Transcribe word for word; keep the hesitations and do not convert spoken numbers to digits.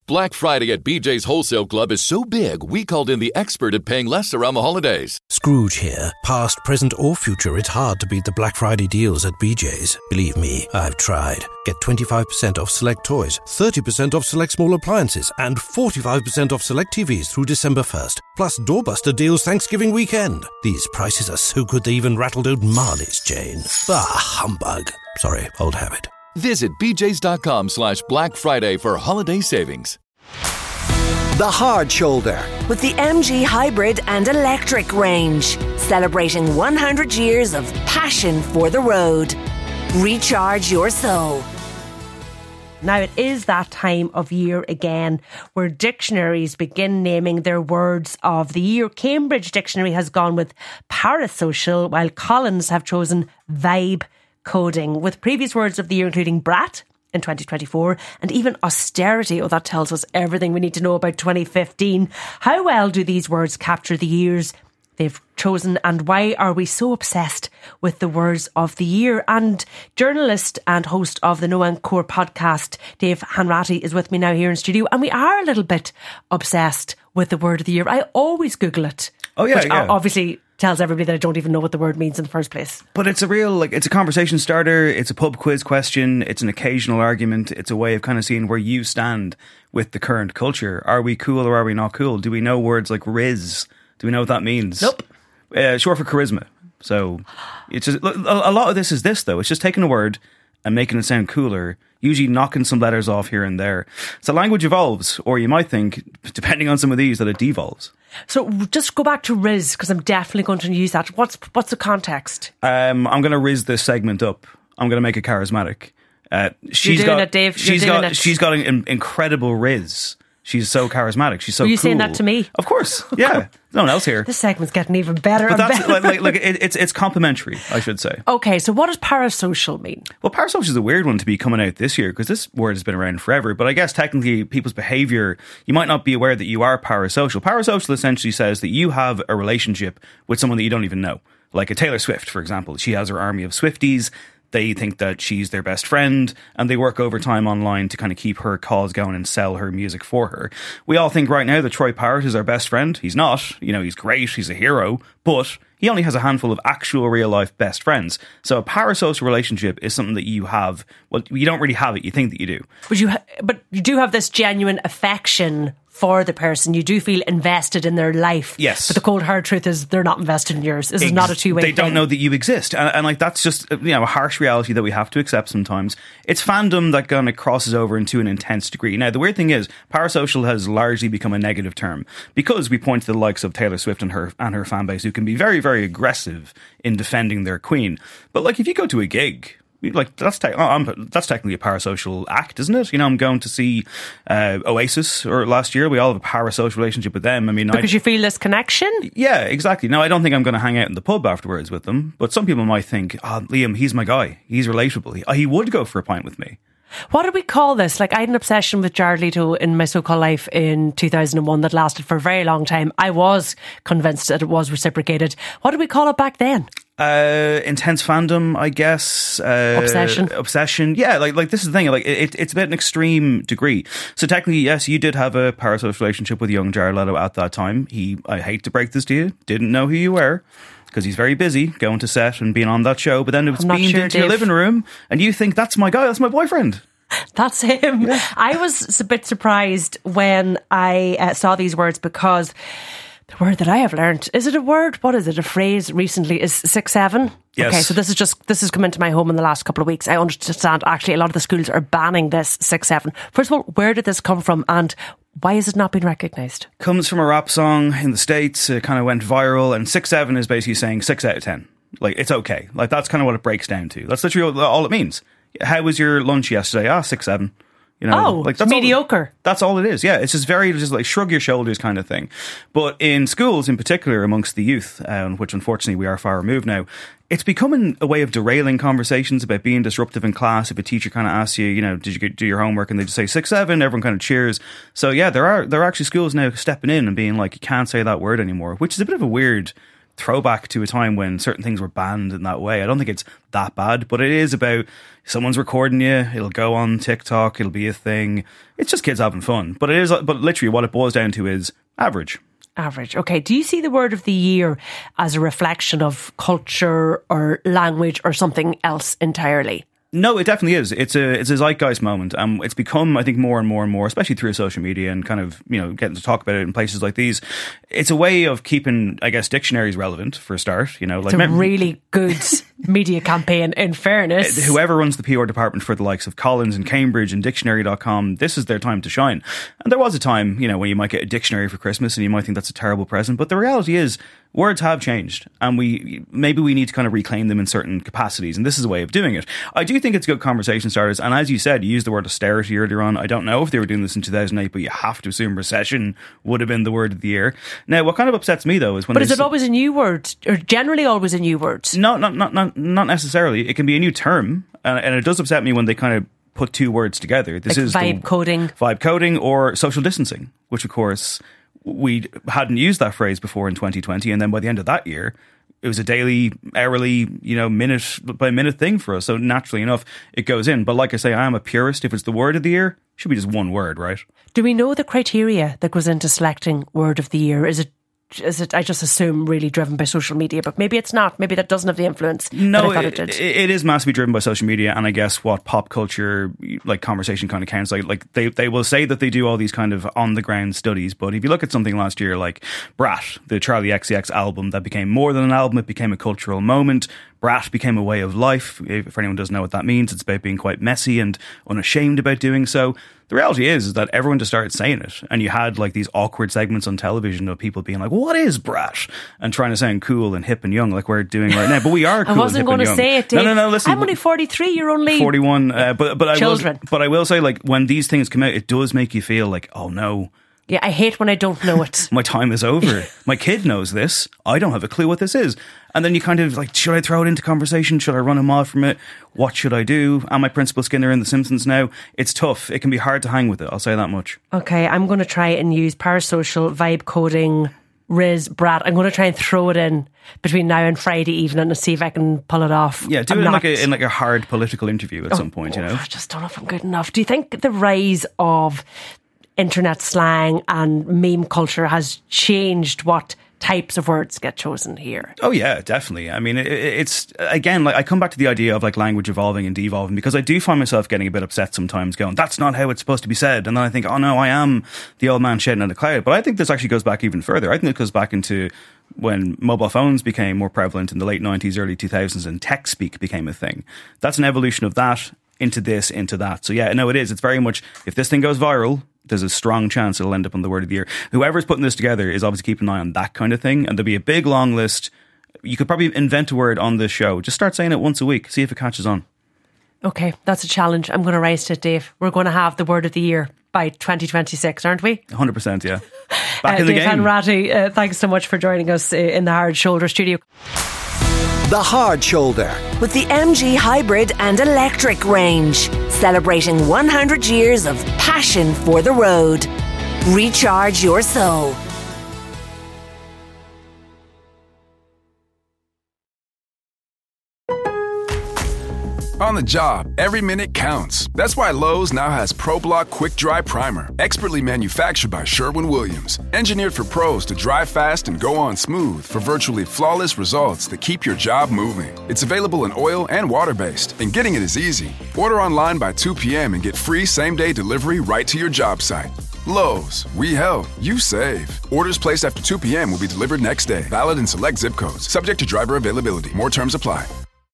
Black Friday at B J's Wholesale Club is so big, we called in the expert at paying less around the holidays. Scrooge here. Past, present or future, it's hard to beat the Black Friday deals at B J's. Believe me, I've tried. Get twenty-five percent off select toys, thirty percent off select small appliances, and forty-five percent off select T Vs through December first. Plus doorbuster deals Thanksgiving weekend. These prices are so good they even rattled out Marley's chain. Ah, humbug. Sorry, old habit. Visit bjs.com slash Black Friday for holiday savings. The Hard Shoulder. With the M G Hybrid and Electric range. Celebrating one hundred years of passion for the road. Recharge your soul. Now it is that time of year again where dictionaries begin naming their words of the year. Cambridge Dictionary has gone with parasocial, while Collins have chosen vibe coding, with previous words of the year including brat in twenty twenty-four and even austerity. Oh, that tells us everything we need to know about twenty fifteen. How well do these words capture the years they've chosen, and why are we so obsessed with the words of the year? And journalist and host of the No Encore podcast, Dave Hanratty, is with me now here in studio, and we are a little bit obsessed with the word of the year. I always Google it. Oh yeah, which yeah. obviously tells everybody that I don't even know what the word means in the first place. But it's a real, like, it's a conversation starter, it's a pub quiz question, it's an occasional argument, it's a way of kind of seeing where you stand with the current culture. Are we cool or are we not cool? Do we know words like Riz? Do we know what that means? Nope. Uh, short for charisma. So it's just, a lot of this is this though. It's just taking a word and making it sound cooler, usually knocking some letters off here and there. So language evolves, or you might think, depending on some of these, that it devolves. So just go back to Riz, because I'm definitely going to use that. What's what's the context? Um, I'm going to Riz this segment up. I'm going to make it charismatic. Uh, she's You're doing got, it, Dave. You're she's doing got, it. She's got an incredible Riz. She's so charismatic. She's so Were you cool. saying that to me? Of course. Yeah. No one else here. This segment's getting even better But and that's better. like, like, like it, it's it's complimentary, I should say. Okay, so what does parasocial mean? Well, parasocial is a weird one to be coming out this year, because this word has been around forever. But I guess technically people's behaviour, you might not be aware that you are parasocial. Parasocial essentially says that you have a relationship with someone that you don't even know. Like a Taylor Swift, for example. She has her army of Swifties. They think that she's their best friend, and they work overtime online to kind of keep her cause going and sell her music for her. We all think right now that Troy Parrott is our best friend. He's not. You know, he's great. He's a hero. But he only has a handful of actual real-life best friends. So a parasocial relationship is something that you have. Well, you don't really have it. You think that you do. But you, ha- but you do have this genuine affection for the person. You do feel invested in their life. Yes. But the cold hard truth is they're not invested in yours. This Ex- is not a two-way They thing. don't know that you exist. And, and like that's just, you know, a harsh reality that we have to accept sometimes. It's fandom that kind of crosses over into an intense degree. Now, the weird thing is, parasocial has largely become a negative term because we point to the likes of Taylor Swift and her and her fan base, who can be very, very aggressive in defending their queen. But like, if you go to a gig, like that's te- I'm, that's technically a parasocial act, isn't it? You know, I'm going to see uh, Oasis or last year. We all have a parasocial relationship with them. I mean, because I, you feel this connection. Yeah, exactly. Now, I don't think I'm going to hang out in the pub afterwards with them, but some people might think, "Oh, Liam, he's my guy. He's relatable. He, he would go for a pint with me." What did we call this? Like, I had an obsession with Jared Leto in my so-called life in two thousand one that lasted for a very long time. I was convinced that it was reciprocated. What did we call it back then? Uh, intense fandom, I guess. Uh, obsession. Obsession. Yeah, like like this is the thing. Like it, it's about an extreme degree. So technically, yes, you did have a parasocial relationship with young Jared Leto at that time. He, I hate to break this to you, didn't know who you were, because he's very busy going to set and being on that show. But then it was beamed sure, into your living room, and you think, that's my guy, that's my boyfriend. That's him. Yeah. I was a bit surprised when I uh, saw these words, because the word that I have learned, is it a word? What is it? A phrase recently is six seven. Yes. Okay, so this is just this has come into my home in the last couple of weeks. I understand actually a lot of the schools are banning this six seven. First of all, where did this come from, and why is it not being recognised? Comes from a rap song in the States. It kind of went viral, and six seven is basically saying six out of ten. Like, it's okay. Like, that's kind of what it breaks down to. That's literally all it means. How was your lunch yesterday? Ah, six seven. You know, oh, like that's mediocre. All, that's all it is. Yeah, it's just very just like shrug your shoulders kind of thing. But in schools, in particular, amongst the youth, um, which unfortunately we are far removed now, it's becoming a way of derailing conversations about being disruptive in class. If a teacher kind of asks you, you know, did you do your homework, and they just say six seven, everyone kind of cheers. So yeah, there are there are actually schools now stepping in and being like, you can't say that word anymore, which is a bit of a weird throwback to a time when certain things were banned in that way. I don't think it's that bad, but it is about someone's recording you, it'll go on TikTok, it'll be a thing. It's just kids having fun. But it is, but literally what it boils down to is average. Average. Okay. Do you see the word of the year as a reflection of culture or language or something else entirely? No, it definitely is. It's a it's a zeitgeist moment. Um, it's become, I think, more and more and more, especially through social media and kind of, you know, getting to talk about it in places like these. It's a way of keeping, I guess, dictionaries relevant for a start. You know, like it's a really good media campaign, in fairness. Whoever runs the P R department for the likes of Collins and Cambridge and dictionary dot com, this is their time to shine. And there was a time, you know, when you might get a dictionary for Christmas and you might think that's a terrible present. But the reality is, words have changed, and we maybe we need to kind of reclaim them in certain capacities, and this is a way of doing it. I do think it's good conversation starters, and as you said, you used the word austerity earlier on. I don't know if they were doing this in two thousand eight, but you have to assume recession would have been the word of the year. Now, what kind of upsets me though is when... But is it always a new word, or generally always a new word? No, not not not, not necessarily. It can be a new term, and, and it does upset me when they kind of put two words together. This like is vibe coding. Vibe coding or social distancing, which of course... we hadn't used that phrase before in twenty twenty, and then by the end of that year, it was a daily, hourly, you know, minute by minute thing for us. So naturally enough, it goes in. But like I say, I am a purist. If it's the word of the year, it should be just one word, right? Do we know the criteria that goes into selecting word of the year? Is it Is it, I just assume, really driven by social media, but maybe it's not. Maybe that doesn't have the influence no, that I thought it, it did. It is massively driven by social media, and I guess what pop culture, like conversation kind of counts. Like, like they, they will say that they do all these kind of on-the-ground studies, but if you look at something last year like Brat, the Charlie X C X album that became more than an album, it became a cultural moment. Brat became a way of life. If anyone doesn't know what that means, it's about being quite messy and unashamed about doing so. The reality is, is that everyone just started saying it, and you had like these awkward segments on television of people being like, "What is Brat?" and trying to sound cool and hip and young, like we're doing right now. But we are cool. I wasn't and hip going and to young. say it, Dave. No, no, no. Listen, I'm only forty-three. You're only forty-one. Uh, but but I children. will. But I will say, like when these things come out, it does make you feel like, oh no. Yeah, I hate when I don't know it. My time is over. My kid knows this. I don't have a clue what this is. And then you kind of like, should I throw it into conversation? Should I run him off from it? What should I do? Am I Principal Skinner in The Simpsons now? It's tough. It can be hard to hang with it. I'll say that much. Okay, I'm going to try and use parasocial, vibe coding, Riz, Brat. I'm going to try and throw it in between now and Friday evening and see if I can pull it off. Yeah, do I'm it in like, a, in like a hard political interview at oh, some point, you know? I just don't know if I'm good enough. Do you think the rise of internet slang and meme culture has changed what types of words get chosen here? Oh yeah, definitely. I mean, it, it's again, like I come back to the idea of like language evolving and devolving, because I do find myself getting a bit upset sometimes going, that's not how it's supposed to be said. And then I think, oh no, I am the old man shouting at the cloud. But I think this actually goes back even further. I think it goes back into when mobile phones became more prevalent in the late nineties, early two thousands, and tech speak became a thing. That's an evolution of that into this, into that. So yeah, no, it is. It's very much, if this thing goes viral, there's a strong chance it'll end up on the word of the year. Whoever's putting this together is obviously keeping an eye on that kind of thing, and there'll be a big long list. You could probably invent a word on this show. Just start saying it once a week, see if it catches on. Okay, that's a challenge. I'm going to rise to it, Dave. We're going to have the word of the year by twenty twenty-six, aren't we? one hundred percent, yeah. Back uh, in the Dave game. Dave Hanratty, uh, thanks so much for joining us uh, in the Hard Shoulder studio. The Hard Shoulder. With the M G Hybrid and Electric range. Celebrating one hundred years of passion for the road. Recharge your soul. On the job, every minute counts. That's why Lowe's now has ProBlock Quick Dry Primer, expertly manufactured by Sherwin-Williams. Engineered for pros to dry fast and go on smooth for virtually flawless results that keep your job moving. It's available in oil and water-based, and getting it is easy. Order online by two p.m. and get free same-day delivery right to your job site. Lowe's, we help, you save. Orders placed after two p.m. will be delivered next day. Valid in select zip codes. Subject to driver availability. More terms apply.